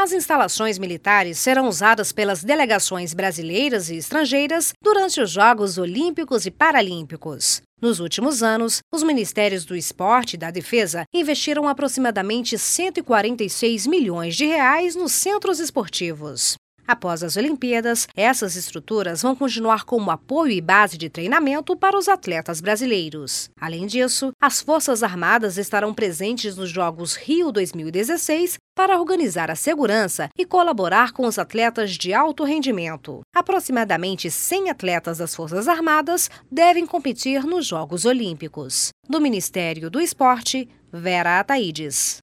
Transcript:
As instalações militares serão usadas pelas delegações brasileiras e estrangeiras durante os Jogos Olímpicos e Paralímpicos. Nos últimos anos, os Ministérios do Esporte e da Defesa investiram aproximadamente R$ 146 milhões nos centros esportivos. Após as Olimpíadas, essas estruturas vão continuar como apoio e base de treinamento para os atletas brasileiros. Além disso, as Forças Armadas estarão presentes nos Jogos Rio 2016 para organizar a segurança e colaborar com os atletas de alto rendimento. Aproximadamente 100 atletas das Forças Armadas devem competir nos Jogos Olímpicos. Do Ministério do Esporte, Vera Ataides.